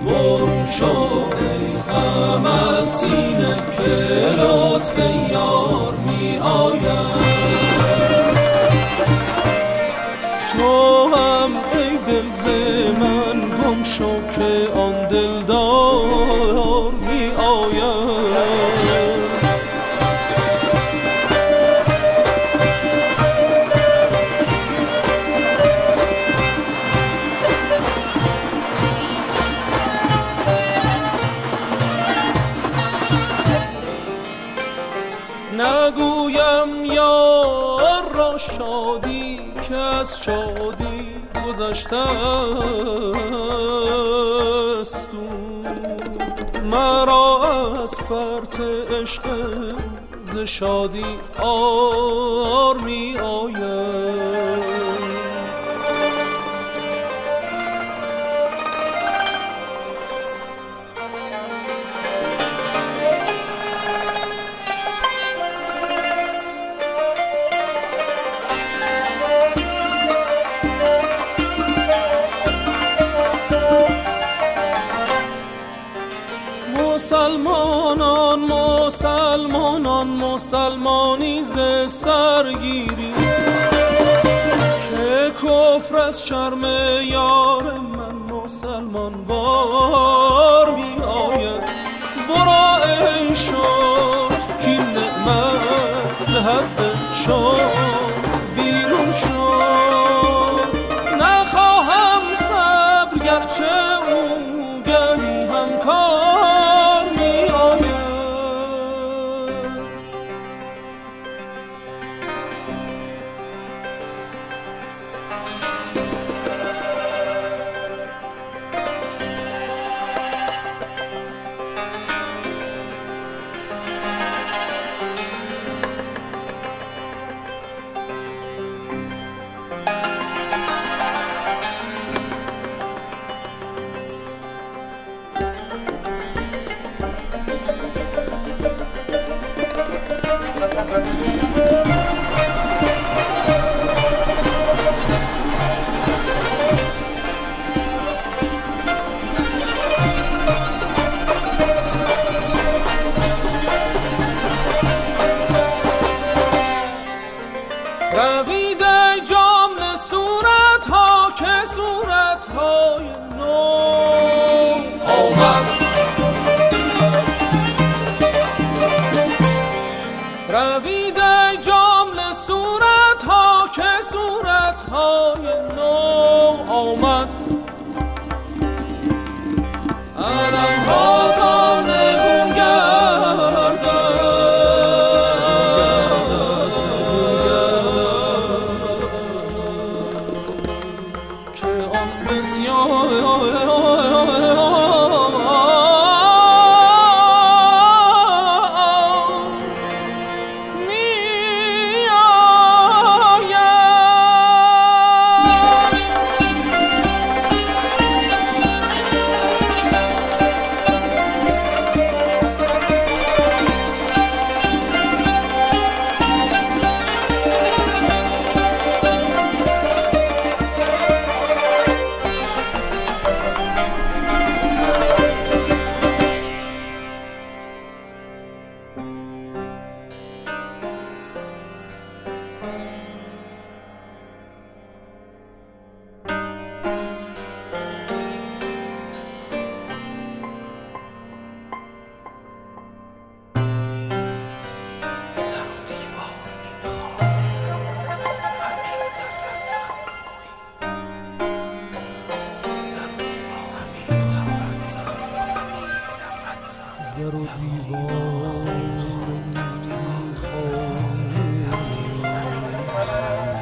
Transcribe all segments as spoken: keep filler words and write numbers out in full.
برون شو ای غم از سینه که لطف یار می آید. تو هم ای دل ز من گم شو که آن دلدار می آید. نگویم یار را شادی که از شادی گذشته است، مرا از فرط عشق ز شادی آر می آید. مسلمانان مسلمانان مسلمانی ز سرگیری که کفر از شرم یار من مسلمان وار می آید. برو ای شاد کین نعمت ز حد شاد بیرون شد. نخواهم صبر گرچه او گهی همکار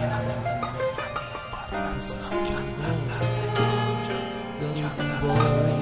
Zasnę